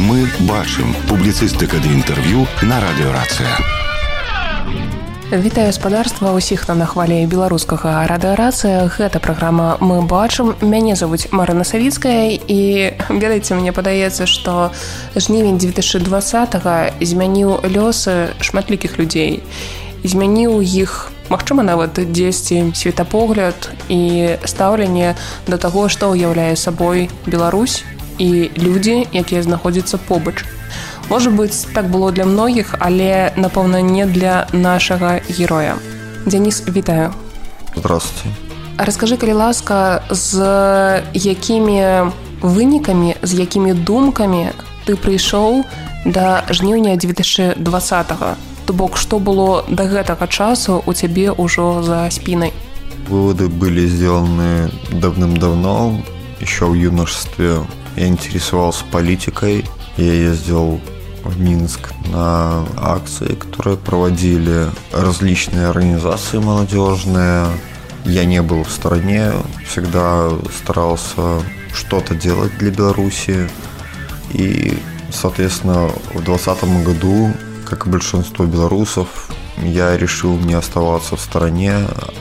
Мы бачым. Публіцыстыка ды інтэрв'ю на радыёрацыя. Вітаю спадарства ўсіх на хвалі беларускага радыёрацыя. Гэта праграма «Мы бачым». Мяне завуць Марына Савіцкая. І, ведаеце, мне падаецца, што жнівень 2020-го змяніў лёсы шматлікіх людзей. Змяніў іх, магчыма, нават дзесьці светапогляд і стаўленне да таго, што ўяўляе сабой Беларусь і людзі, якія знаходзяцца побач. Можа быць, так было для многіх, але, напэўна, не для нашага героя. Дзяніс, вітаю. Здравствуйте. Раскажы, калі ласка, з якімі вынікамі, з якімі думкамі ты прыйшоў да жніўня 2020-го? То бок, што было да гэтага часу у цябе ўжо за спінай? Выводы были сделаны давным-давно, еще в юношестве. Я интересовался политикой. Я ездил в Минск на акции, которые проводили различные организации молодежные. Я не был в стороне, всегда старался что-то делать для Беларуси. И, соответственно, в 2020 году, как и большинство белорусов, я решил не оставаться в стороне,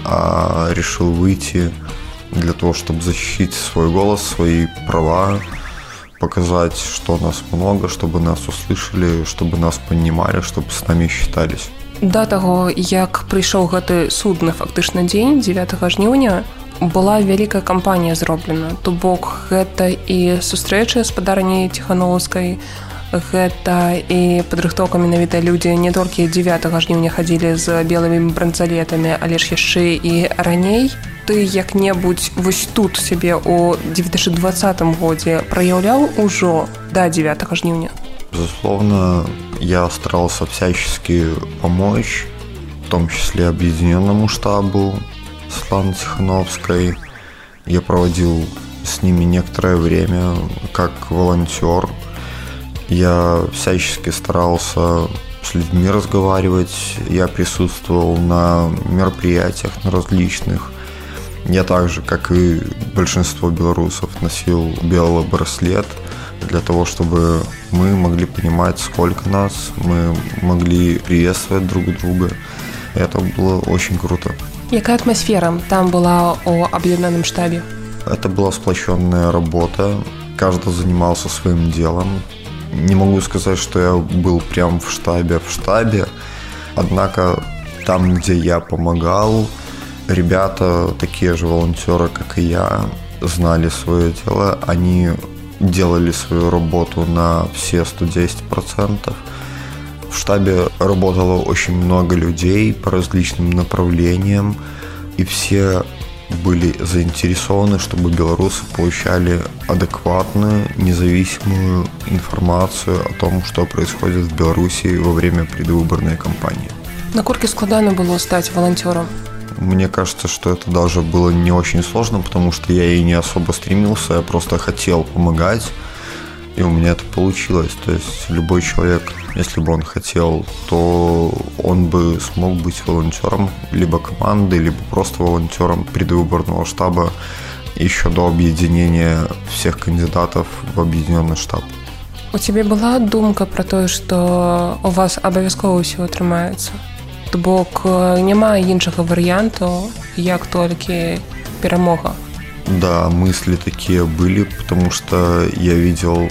а решил выйти для того, чтобы защитить свой голос, свои права, показать, что нас много, чтобы нас услышали, чтобы нас понимали, чтобы с нами считались. Да таго, як прыйшоў гэты судны фактычна дзень 9 жніўня, была вялікая кампанія зроблена. То бок, гэта і сустрэча з спадарняй Ціхановскай, гэта і падрыхтоўка менавіта людзі не толькі 9 жніўня хадзілі з белымі бранзалетамі, але ж яшчэ і раней. Ты як-небудзь вось тут сябе ў 2020 годзе праяўляў ужо да 9 жніўня? Безусловно, я старался всячески помочь, в том числе объединенному штабу Светланы Тихановской. Я проводил с ними некоторое время как волонтер. Я всячески старался с людьми разговаривать. Я присутствовал на мероприятиях, на различных. Я так же, как и большинство белорусов, носил белый браслет для того, чтобы мы могли понимать, сколько нас, мы могли приветствовать друг друга. Это было очень круто. Какая атмосфера там была у объединенном штабе? Это была сплоченная работа. Каждый занимался своим делом. Не могу сказать, что я был прям в штабе. Однако там, где я помогал, ребята, такие же волонтеры, как и я, знали свое дело. Они делали свою работу на все 110%. В штабе работало очень много людей по различным направлениям, и все были заинтересованы, чтобы белорусы получали адекватную, независимую информацию о том, что происходит в Беларуси во время предвыборной кампании. Наколькі складана было стать волонтером? Мне кажется, что это даже было не очень сложно, потому что я и не особо стремился, я просто хотел помогать, и у меня это получилось. То есть любой человек, если бы он хотел, то он бы смог быть волонтером либо команды, либо просто волонтером предвыборного штаба еще до объединения всех кандидатов в объединенный штаб. У тебя была думка про то, что у вас обовязково все атрымаецца? То бок, няма іншага варыянту, як толькі перамога. Да, мысли такие были, потому что я видел,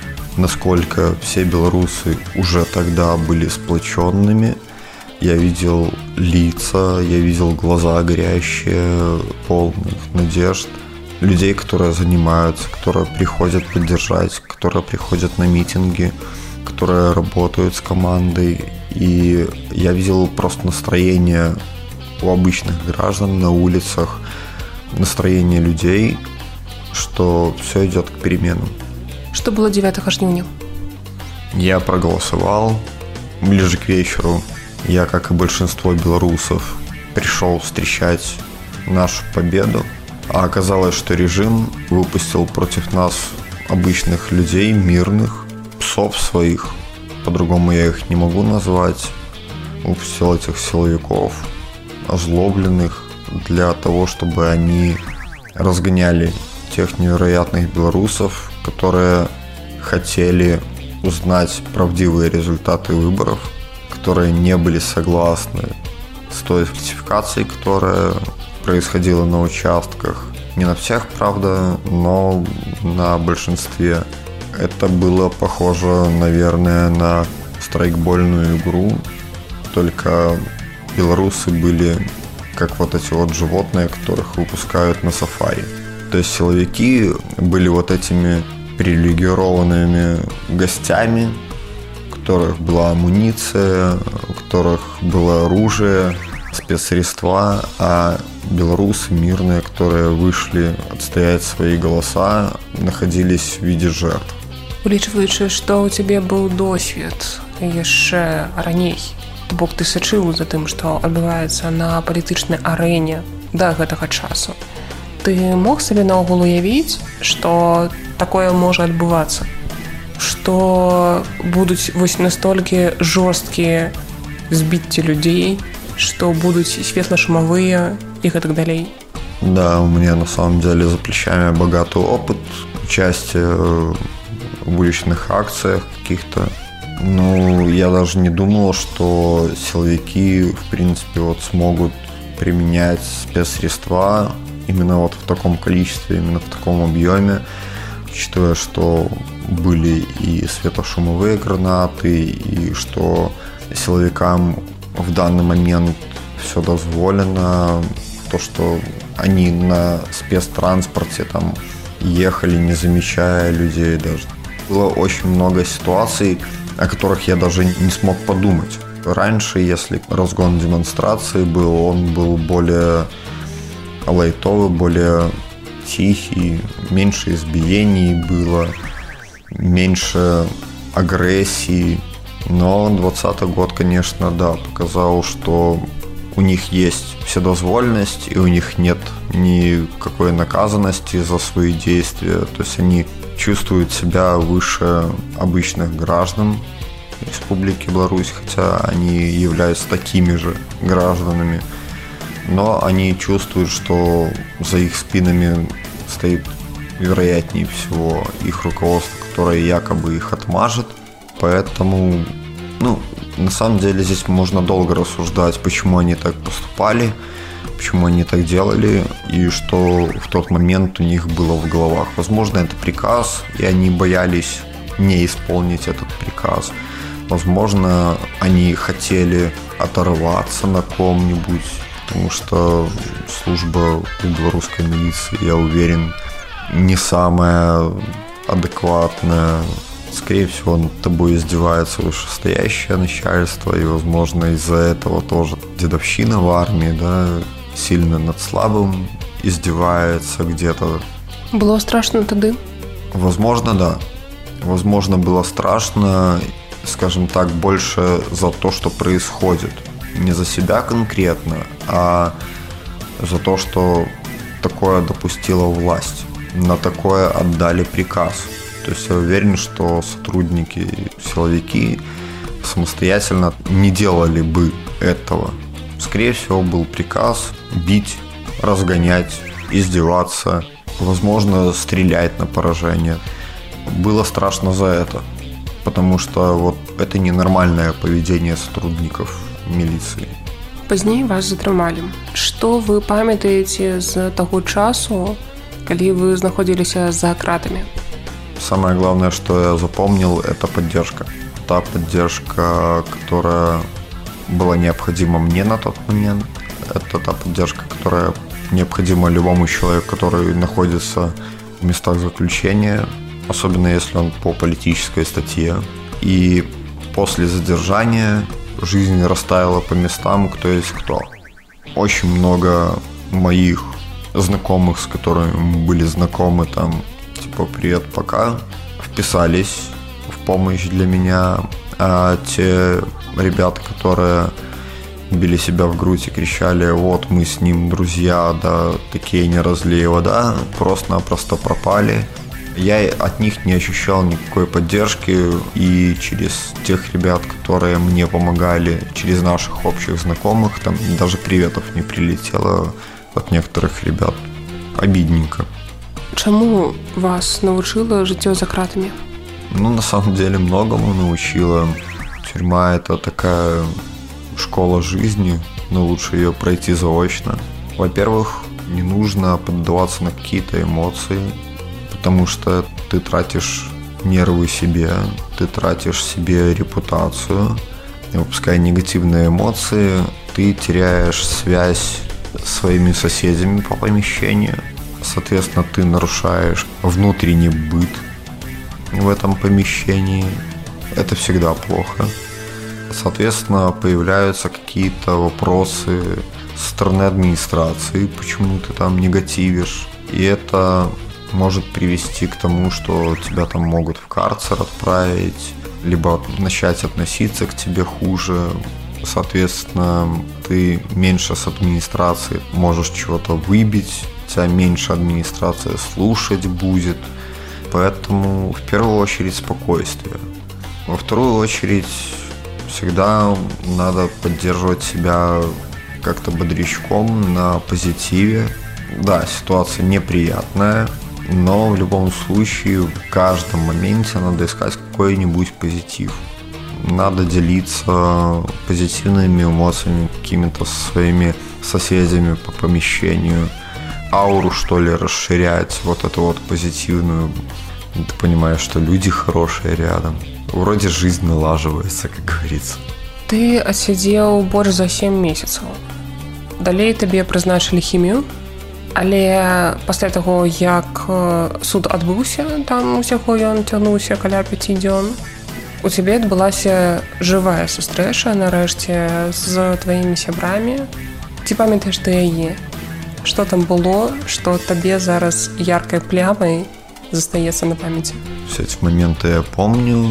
насколько все белорусы уже тогда были сплоченными. Я видел лица, я видел глаза горящие, полных надежд. Людей, которые занимаются, которые приходят поддержать, которые приходят на митинги, которые работают с командой. И я видел просто настроение у обычных граждан на улицах, настроение людей, что все идет к переменам. Что было 9 жніўня? Я проголосовал. Ближе к вечеру я, как и большинство белорусов, пришел встречать нашу победу. А оказалось, что режим выпустил против нас, обычных людей, мирных, псов своих, по-другому я их не могу назвать, выпустил этих силовиков, озлобленных, для того, чтобы они разгоняли тех невероятных белорусов, которые хотели узнать правдивые результаты выборов, которые не были согласны с той фальсификацией, которая происходила на участках. Не на всех, правда, но на большинстве. Это было похоже, наверное, на страйкбольную игру, только белорусы были как вот эти вот животные, которых выпускают на сафари. То есть силовики были вот этими привилегированными гостями, у которых была амуниция, у которых было оружие, спецсредства, а белорусы мирные, которые вышли отстоять свои голоса, находились в виде жертв. Улічваючы, што ў цябе быў досвед яшчэ раней, то бок ты сачыў за тым, што адбываецца на палітычнай арэне да гэтага часу. Ты мог сабе наогул уявіць, што такое можа адбывацца? Што будуць вось настолькі жорсткія збіцці людзей, что будут светло-шумовые и так далее? Да, у меня на самом деле за плечами богатый опыт участия в уличных акциях каких-то. Ну, я даже не думал, что силовики, в принципе, вот смогут применять спецсредства именно вот в таком количестве, именно в таком объеме, учитывая, что были и светошумовые гранаты, и что силовикам в данный момент все дозволено, то, что они на спецтранспорте там ехали, не замечая людей даже. Было очень много ситуаций, о которых я даже не смог подумать. Раньше, если разгон демонстрации был, он был более лайтовый, более тихий, меньше избиений было, меньше агрессии. Но 2020 год, конечно, да, показал, что у них есть вседозволенность, и у них нет никакой наказанности за свои действия. То есть они чувствуют себя выше обычных граждан Республики Беларусь, хотя они являются такими же гражданами. Но они чувствуют, что за их спинами стоит, вероятнее всего, их руководство, которое якобы их отмажет. Поэтому, на самом деле здесь можно долго рассуждать, почему они так поступали, почему они так делали, и что в тот момент у них было в головах. Возможно, это приказ, и они боялись не исполнить этот приказ. Возможно, они хотели оторваться на ком-нибудь, потому что служба у белорусской милиции, я уверен, не самая адекватная. Скорее всего, над тобой издевается вышестоящее начальство, и, возможно, из-за этого тоже дедовщина в армии, да, сильно над слабым издевается где-то. Было страшно тогда? Возможно, да. Возможно, было страшно, скажем так, больше за то, что происходит. Не за себя конкретно, а за то, что такое допустила власть. На такое отдали приказ. То есть я уверен, что сотрудники, силовики самостоятельно не делали бы этого. Скорее всего, был приказ бить, разгонять, издеваться, возможно, стрелять на поражение. Было страшно за это, потому что вот это ненормальное поведение сотрудников милиции. Пазней вас затрымалі. Што вы памятаеце з таго часу, калі вы знаходзіліся за кратамі? Самое главное, что я запомнил, это поддержка. Та поддержка, которая была необходима мне на тот момент. Это та поддержка, которая необходима любому человеку, который находится в местах заключения, особенно если он по политической статье. И после задержания жизнь растаяла по местам, кто есть кто. Очень много моих знакомых, с которыми мы были знакомы, там, типа «привет, пока», вписались в помощь для меня. А те ребята, которые били себя в грудь и кричали: вот мы с ним друзья, да, такие не разлей вода, просто-напросто пропали. Я от них не ощущал никакой поддержки, и через тех ребят, которые мне помогали, через наших общих знакомых, там даже приветов не прилетело от некоторых ребят. Обидненько. Чаму вас навучыла жыццё за кратамі? На самом деле многому научила. Тюрьма – это такая школа жизни, но лучше ее пройти заочно. Во-первых, не нужно поддаваться на какие-то эмоции, потому что ты тратишь нервы себе, ты тратишь себе репутацию. И выпуская негативные эмоции, ты теряешь связь с своими соседями по помещению. Соответственно, ты нарушаешь внутренний быт в этом помещении. Это всегда плохо. Соответственно, появляются какие-то вопросы со стороны администрации, почему ты там негативишь. И это может привести к тому, что тебя там могут в карцер отправить, либо начать относиться к тебе хуже. Соответственно, ты меньше с администрации можешь чего-то выбить, тебя меньше администрация слушать будет. Поэтому в первую очередь спокойствие. Во вторую очередь всегда надо поддерживать себя как-то бодрячком, на позитиве. Да, ситуация неприятная, но в любом случае в каждом моменте надо искать какой-нибудь позитив. Надо делиться позитивными эмоциями какими-то со своими соседями по помещению. Ауру, что ли, расширять, вот эту вот позитивную. Ты понимаешь, что люди хорошие рядом. Вроде жизнь налаживается, как говорится. Ты отсидел больше за 7 месяцев. Далей тебе призначили хімію. Але пасля таго, як суд адбыўся, там усяго ён цягнуўся каля 5 дзён, у цябе адбылася жывая сустрэча нарэшце з тваімі сябрамі. Ці памятаеш ты яе? Што там было, што табе зараз яркай плямай застаецца на памяти? Все эти моменты я помню.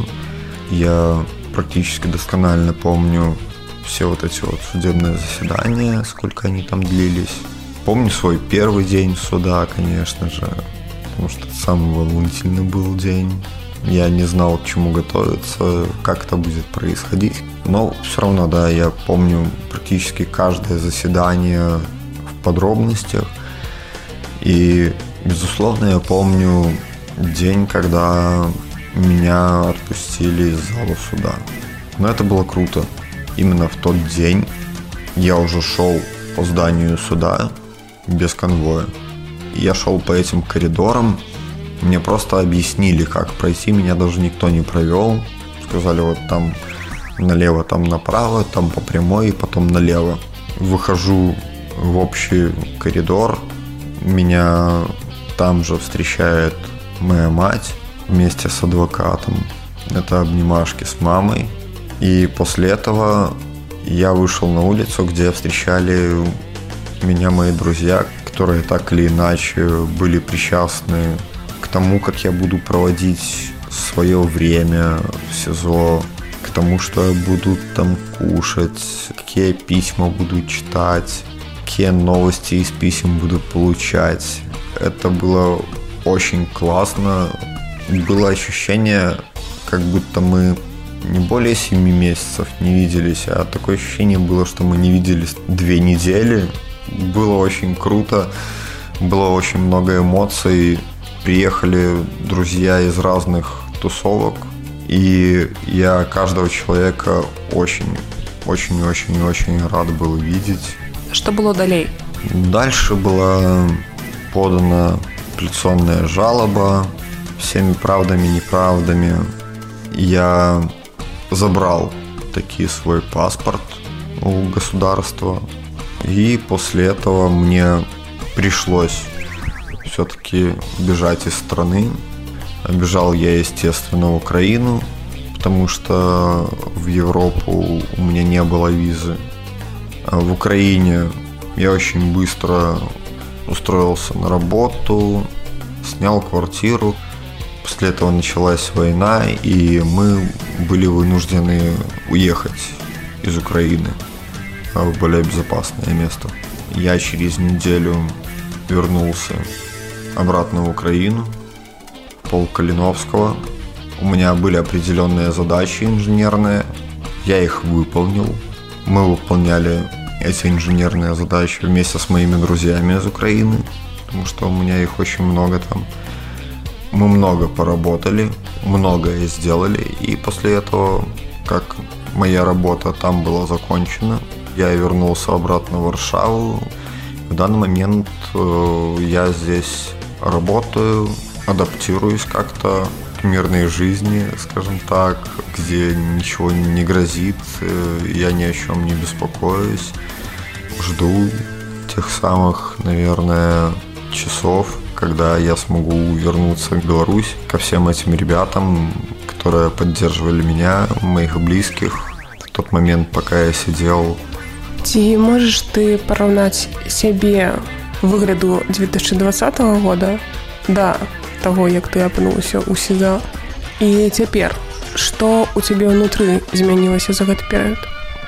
Я практически досконально помню все вот эти вот судебные заседания, сколько они там длились. Помню свой первый день суда, конечно же, потому что это самый волнительный был день. Я не знал, к чему готовиться, как это будет происходить. Но все равно, да, я помню практически каждое заседание в подробностях. И, безусловно, я помню день, когда меня отпустили из зала суда. Но это было круто. Именно в тот день я уже шел по зданию суда без конвоя. Я шел по этим коридорам. Мне просто объяснили, как пройти. Меня даже никто не провел. Сказали, вот там налево, там направо, там по прямой и потом налево. Выхожу в общий коридор. Меня там же встречает моя мать вместе с адвокатом. Это обнимашки с мамой. И после этого я вышел на улицу, где встречали меня мои друзья, которые так или иначе были причастны к тому, как я буду проводить свое время в СИЗО, к тому, что я буду там кушать, какие письма буду читать, какие новости из писем буду получать. Это было очень классно. Было ощущение, как будто мы не более 7 месяцев не виделись, а такое ощущение было, что мы не виделись 2 недели. Было очень круто, было очень много эмоций. Приехали друзья из разных тусовок, и я каждого человека очень рад был видеть. Что было далее? Дальше была подана апелляционная жалоба всеми правдами, неправдами. Я забрал таки свой паспорт у государства, и после этого мне пришлось все-таки бежать из страны. Бежал я, естественно, в Украину, потому что в Европу у меня не было визы. А в Украине я очень быстро устроился на работу, снял квартиру. После этого началась война, и мы были вынуждены уехать из Украины в более безопасное место. Я через неделю вернулся обратно в Украину, в полк Калиновского. У меня были определенные задачи инженерные, я их выполнил. Мы выполняли эти инженерные задачи вместе с моими друзьями из Украины, потому что у меня их очень много там. Мы много поработали, многое сделали, и после этого, как моя работа там была закончена, я вернулся обратно в Варшаву. В данный момент я здесь работаю, адаптируюсь как-то к мирной жизни, скажем так, где ничего не грозит, я ни о чем не беспокоюсь. Жду тех самых, наверное, часов, когда я смогу вернуться в Беларусь ко всем этим ребятам, которые поддерживали меня, моих близких в тот момент, пока я сидел. Ці можаш ты параўнаць сябе выгляду 2020 года да таго, як ты апынуўся ў СІЗО, і цяпер, што у цябе ўнутры змянілася за гэты перыяд?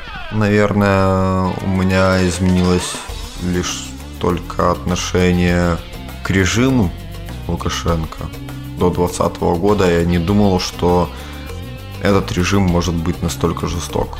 Наверное, у меня изменилось лишь только отношение к режиму Лукашенко. До 2020 года я не думал, что этот режим может быть настолько жесток,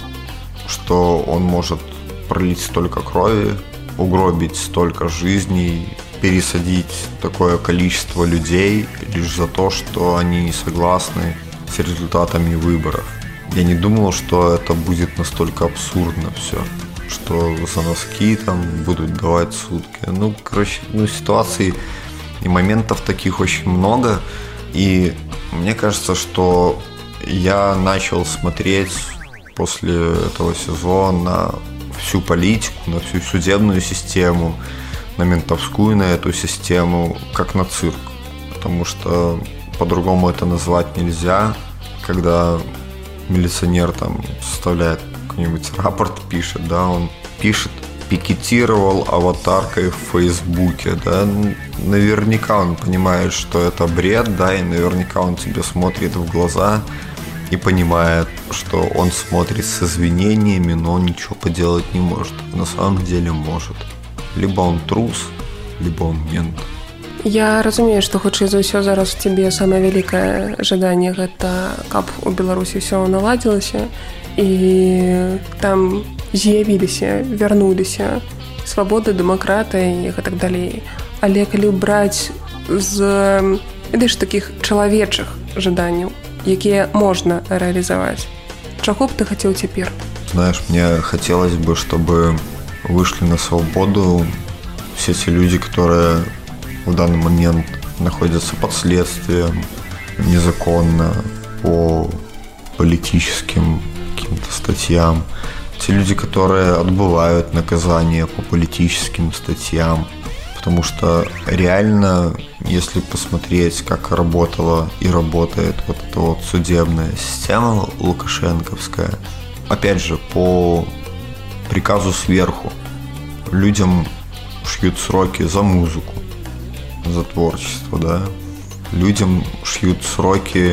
что он может пролить столько крови, угробить столько жизней, пересадить такое количество людей лишь за то, что они не согласны с результатами выборов. Я не думал, что это будет настолько абсурдно все, что за носки там будут давать сутки. Ситуаций и моментов таких очень много. И мне кажется, что я начал смотреть после этого СИЗО на всю политику, на всю судебную систему, на ментовскую, на эту систему, как на цирк. Потому что по-другому это назвать нельзя. Когда милиционер там составляет какой-нибудь рапорт, пишет, да, он пишет, пикетировал аватаркой в Фейсбуке, да, наверняка он понимает, что это бред, да, и наверняка он тебе смотрит в глаза и понимает, что он смотрит с извинениями, но он ничего поделать не может. На самом деле может. Либо он трус, либо он мент. Я разумею, што хутчэй за ўсё зараз у цябе самае вялікае жаданне гэта, каб у Беларусі ўсё наладзілася і там з'явіліся, вярнуліся свабода, дэмакратыя і гэтак далей. Але калі браць з такіх чалавечых жаданняў, якія можна реализовать, чего бы ты хотел теперь? Знаешь, мне хотелось бы, чтобы вышли на свободу все те люди, которые в данный момент находятся под следствием незаконно по политическим каким-то статьям. Те люди, которые отбывают наказание по политическим статьям. Потому что реально, если посмотреть, как работала и работает вот эта вот судебная система лукашенковская, опять же, по приказу сверху, людям шьют сроки за музыку, за творчество, да, людям шьют сроки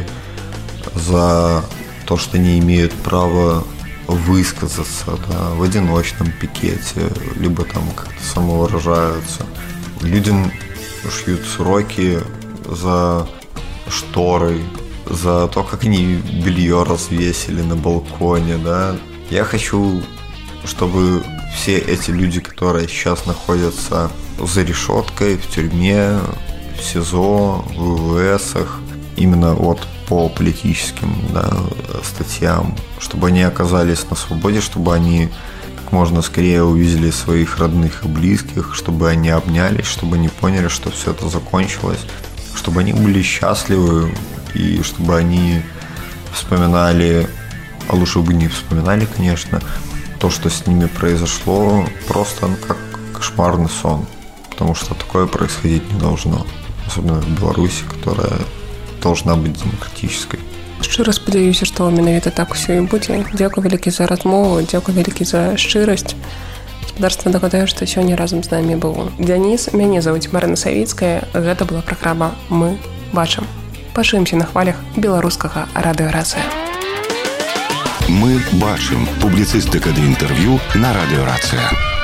за то, что не имеют права высказаться, да, в одиночном пикете, либо там как-то самовыражаются. Людям шьют сроки за шторы, за то, как они белье развесили на балконе, да. Я хочу, чтобы все эти люди, которые сейчас находятся за решеткой, в тюрьме, в СИЗО, в ВВСах, именно вот по политическим, да, статьям, чтобы они оказались на свободе, чтобы они как можно скорее увидели своих родных и близких, чтобы они обнялись, чтобы они поняли, что все это закончилось, чтобы они были счастливы и чтобы они вспоминали, а лучше бы не вспоминали, конечно, то, что с ними произошло, просто как кошмарный сон, потому что такое происходить не должно, особенно в Беларуси, которая должна быть демократической. Шчыра спадзяюся, што менавіта так усё і будзе. Дзякуй вялікі за размову, дзякуй вялікі за шчырасць. Гаспадарства нагадаю, што сёння разам з намі быў Дзяніс, мяне завуць Марына Савіцкая. Гэта была праграма «Мы бачым». Пачуемся на хвалях беларускага радыёрацыя. Мы бачым. Публіцыстыка ды інтэрв'ю на радыёрацыя.